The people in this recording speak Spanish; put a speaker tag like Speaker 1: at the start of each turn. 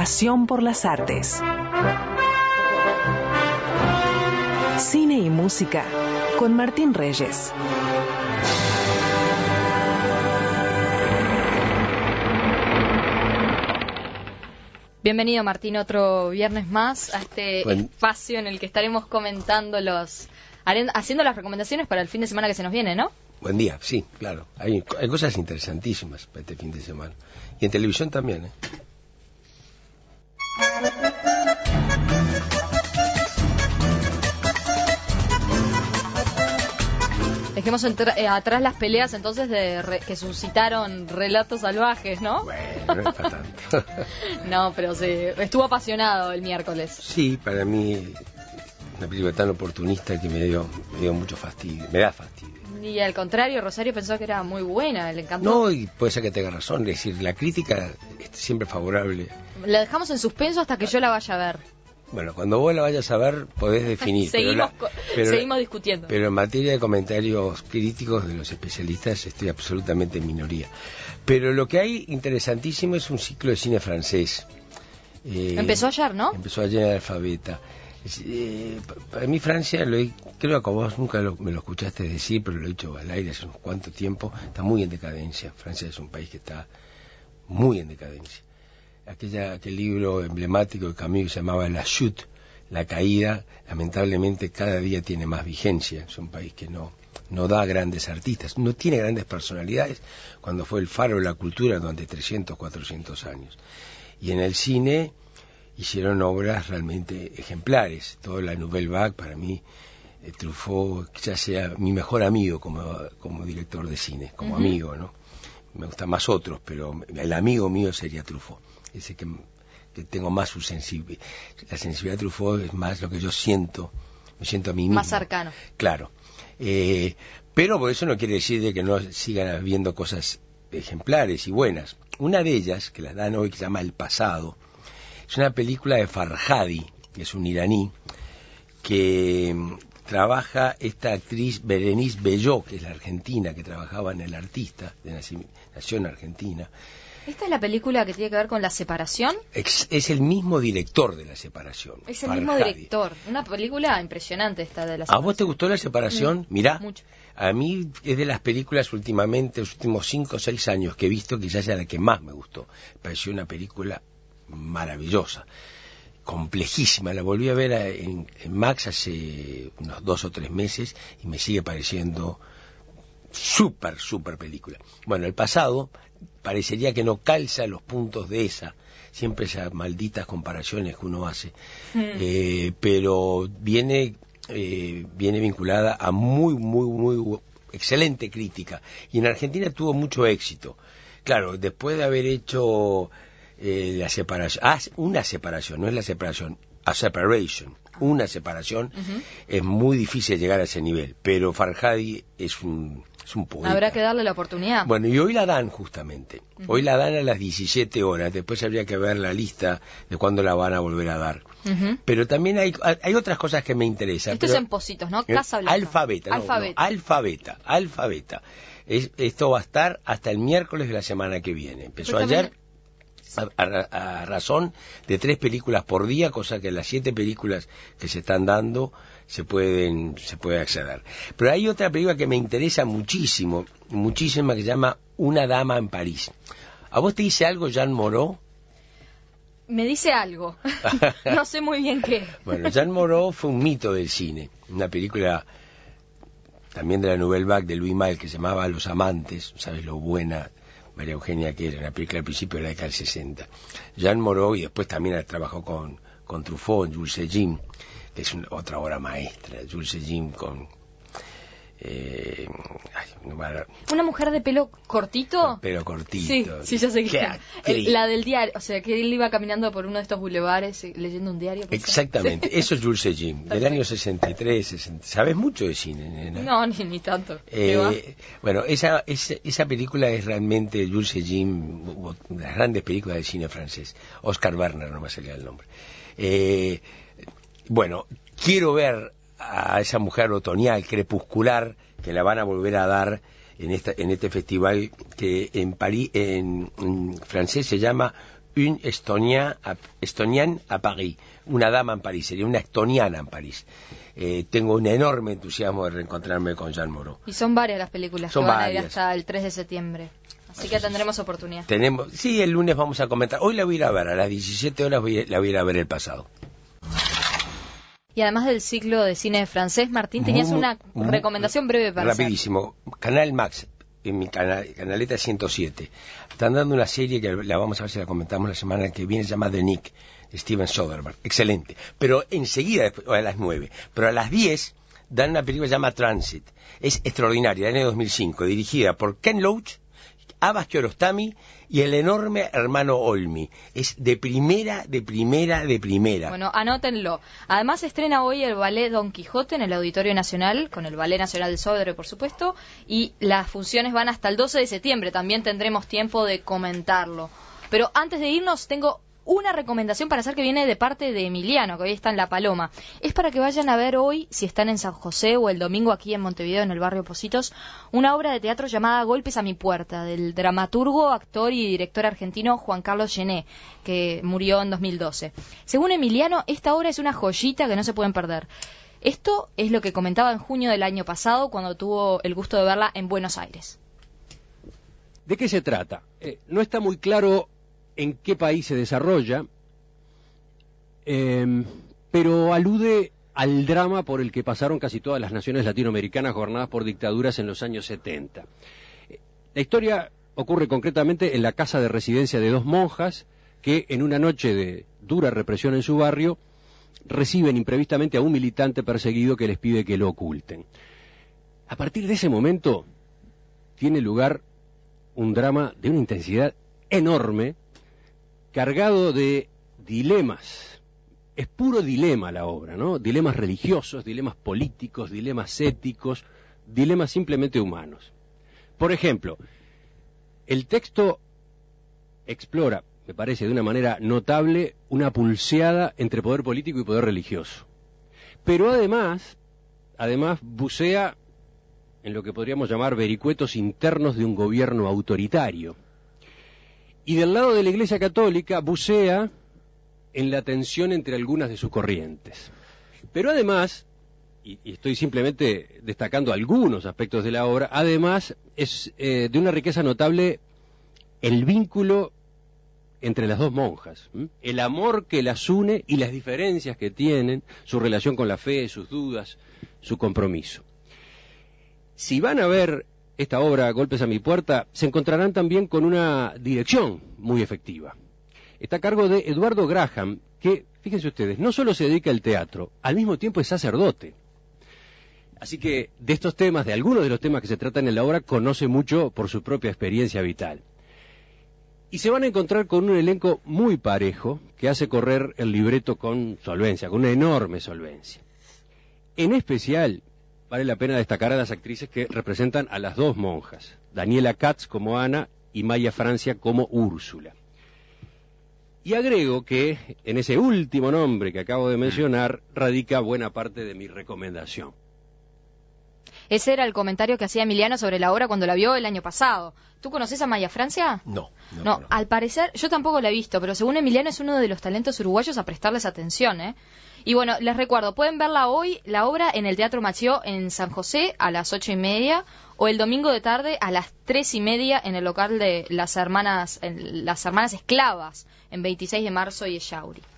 Speaker 1: pasión por las artes. Cine y música con Martín Reyes.
Speaker 2: Bienvenido, Martín, otro viernes más a este espacio en el que estaremos comentando haciendo las recomendaciones para el fin de semana que se nos viene, ¿no?
Speaker 3: Buen día, sí, claro. Hay cosas interesantísimas para este fin de semana. Y en televisión también, ¿eh?
Speaker 2: Dejemos atrás las peleas entonces que suscitaron relatos salvajes, ¿no?
Speaker 3: Bueno, no es para tanto.
Speaker 2: No, pero estuvo apasionado el miércoles.
Speaker 3: Sí, para mí una película tan oportunista que me dio mucho fastidio, me da fastidio.
Speaker 2: Y al contrario, Rosario pensó que era muy buena, le encantó.
Speaker 3: No, y puede ser que tenga razón, es decir, la crítica es siempre favorable.
Speaker 2: La dejamos en suspenso hasta que yo la vaya a ver.
Speaker 3: Bueno, cuando vos la vayas a ver podés definir.
Speaker 2: Seguimos discutiendo.
Speaker 3: Pero en materia de comentarios críticos de los especialistas estoy absolutamente en minoría. Pero lo que hay interesantísimo es un ciclo de cine francés.
Speaker 2: Empezó ayer, ¿no?
Speaker 3: Empezó ayer en Alfabeta. Para mí Francia, creo que vos nunca me lo escuchaste decir, pero lo he dicho al aire hace unos cuantos tiempo, está muy en decadencia. Francia es un país que está muy en decadencia. Aquel libro emblemático de Camus que se llamaba La Chute, la caída, lamentablemente cada día tiene más vigencia. Es un país que no da grandes artistas, no tiene grandes personalidades, cuando fue el faro de la cultura durante 300, 400 años. Y en el cine hicieron obras realmente ejemplares. Toda la Nouvelle Vague, para mí, Truffaut quizás sea mi mejor amigo como director de cine, como amigo, ¿no? Me gustan más otros, pero el amigo mío sería Truffaut. Ese que tengo más su sensibilidad. La sensibilidad de Truffaut es más lo que yo siento, me siento a mí mismo.
Speaker 2: Más cercano.
Speaker 3: Claro. Pero por eso no quiere decir de que no sigan habiendo cosas ejemplares y buenas. Una de ellas, que las dan hoy, que se llama El Pasado, es una película de Farhadi, que es un iraní, que trabaja esta actriz Berenice Bejo, que es la argentina, que trabajaba en El Artista, nació en Argentina.
Speaker 2: ¿Esta es la película que tiene que ver con la separación?
Speaker 3: Es el mismo director de La Separación.
Speaker 2: Es el mismo director. Una película impresionante esta de La Separación.
Speaker 3: ¿A vos te gustó La Separación? Mirá,
Speaker 2: mucho.
Speaker 3: A mí es de las películas últimamente, los últimos 5 o 6 años que he visto, quizás sea la que más me gustó. Pareció una película maravillosa, complejísima. La volví a ver en Max hace unos 2 o 3 meses y me sigue pareciendo súper película. Bueno, El Pasado parecería que no calza los puntos de siempre esas malditas comparaciones que uno hace, pero viene vinculada a muy excelente crítica, y en Argentina tuvo mucho éxito. Claro, después de haber hecho la separación, una separación, no es la separación, a separation, una separación, es muy difícil llegar a ese nivel, pero Farhadi es un poeta.
Speaker 2: Habrá que darle la oportunidad.
Speaker 3: Bueno, y hoy la dan justamente, hoy la dan a las 17 horas, después habría que ver la lista de cuándo la van a volver a dar. Pero también hay otras cosas que me interesan.
Speaker 2: Esto es en Positos, ¿no? Casa Blanca.
Speaker 3: Alfabeta. Esto va a estar hasta el miércoles de la semana que viene. Empezó ayer a razón de 3 películas por día, cosa que las 7 películas que se están dando se puede acceder. Pero hay otra película que me interesa muchísimo, que se llama Una dama en París. ¿A vos te dice algo Jeanne Moreau?
Speaker 2: Me dice algo, no sé muy bien qué.
Speaker 3: Bueno, Jeanne Moreau fue un mito del cine, una película también de la Nouvelle Vague de Louis Malle que se llamaba Los Amantes, sabes lo buena María Eugenia que era, una película al principio de la década del 60. Jeanne Moreau, y después también trabajó con Truffaut, Jules et Jim, que es otra obra maestra, Jules et Jim con...
Speaker 2: Una mujer de pelo cortito.
Speaker 3: Pelo cortito.
Speaker 2: Sí, ya sé que la del diario, o sea, que él iba caminando por uno de estos bulevares leyendo un diario.
Speaker 3: Exactamente, sí. Eso es Jules et Jim, del año 63, 60. ¿Sabes mucho de cine, nena?
Speaker 2: No, ni tanto.
Speaker 3: Bueno, esa película es realmente Jules et Jim, una de las grandes películas del cine francés. Oscar Werner, no me salía el nombre. Bueno, quiero ver a esa mujer otoñal, crepuscular, que la van a volver a dar en este festival que en París, en francés se llama une estonienne à Paris, una dama en París, sería una estoniana en París. Tengo un enorme entusiasmo de reencontrarme con Jean Moreau.
Speaker 2: Y son varias las películas que van a ir hasta el 3 de septiembre. Así que tendremos oportunidad.
Speaker 3: Sí, el lunes vamos a comentar. Hoy la voy a ir a ver, a las 17 horas la voy a ir a ver El Pasado.
Speaker 2: Y además del ciclo de cine francés, Martín, tenías una recomendación breve para
Speaker 3: rapidísimo. Canal Max, en mi canaleta 107. Están dando una serie que la vamos a ver si la comentamos la semana que viene, se llama The Nick, de Steven Soderbergh. Excelente. Pero enseguida, a las 9. Pero a las 10 dan una película que se llama Transit. Es extraordinaria, del año 2005, dirigida por Ken Loach, Abbas Kiarostami y el enorme hermano Olmi. Es de primera.
Speaker 2: Bueno, anótenlo. Además estrena hoy el ballet Don Quijote en el Auditorio Nacional, con el Ballet Nacional de Soderbergh, por supuesto, y las funciones van hasta el 12 de septiembre. También tendremos tiempo de comentarlo. Pero antes de irnos, tengo una recomendación para hacer que viene de parte de Emiliano, que hoy está en La Paloma. Es para que vayan a ver hoy, si están en San José o el domingo aquí en Montevideo, en el barrio Pocitos, una obra de teatro llamada Golpes a mi puerta, del dramaturgo, actor y director argentino Juan Carlos Gené, que murió en 2012. Según Emiliano, esta obra es una joyita que no se pueden perder. Esto es lo que comentaba en junio del año pasado, cuando tuvo el gusto de verla en Buenos Aires.
Speaker 4: ¿De qué se trata? No está muy claro en qué país se desarrolla, pero alude al drama por el que pasaron casi todas las naciones latinoamericanas gobernadas por dictaduras en los años 70. La historia ocurre concretamente en la casa de residencia de dos monjas que, en una noche de dura represión en su barrio, reciben imprevistamente a un militante perseguido que les pide que lo oculten. A partir de ese momento tiene lugar un drama de una intensidad enorme, cargado de dilemas. Es puro dilema la obra, ¿no? Dilemas religiosos, dilemas políticos, dilemas éticos, dilemas simplemente humanos. Por ejemplo, el texto explora, me parece de una manera notable, una pulseada entre poder político y poder religioso. Pero además bucea en lo que podríamos llamar vericuetos internos de un gobierno autoritario. Y del lado de la Iglesia Católica bucea en la tensión entre algunas de sus corrientes. Pero además, y estoy simplemente destacando algunos aspectos de la obra, además es de una riqueza notable el vínculo entre las dos monjas, el amor que las une y las diferencias que tienen, su relación con la fe, sus dudas, su compromiso. Si van a ver esta obra, Golpes a mi puerta, se encontrarán también con una dirección muy efectiva. Está a cargo de Eduardo Graham, que, fíjense ustedes, no solo se dedica al teatro, al mismo tiempo es sacerdote. Así que de estos temas, de algunos de los temas que se tratan en la obra, conoce mucho por su propia experiencia vital. Y se van a encontrar con un elenco muy parejo, que hace correr el libreto con solvencia, con una enorme solvencia. En especial, vale la pena destacar a las actrices que representan a las dos monjas, Daniela Katz como Ana y Maya Francia como Úrsula. Y agrego que en ese último nombre que acabo de mencionar radica buena parte de mi recomendación.
Speaker 2: Ese era el comentario que hacía Emiliano sobre la obra cuando la vio el año pasado. ¿Tú conoces a Maya Francia?
Speaker 3: No.
Speaker 2: Al parecer, yo tampoco la he visto, pero según Emiliano es uno de los talentos uruguayos a prestarles atención, ¿eh? Y bueno, les recuerdo, pueden verla hoy, la obra en el Teatro Machió en San José a las 8:30 o el domingo de tarde a las 3:30 en el local de las hermanas Esclavas en 26 de marzo y Echauri.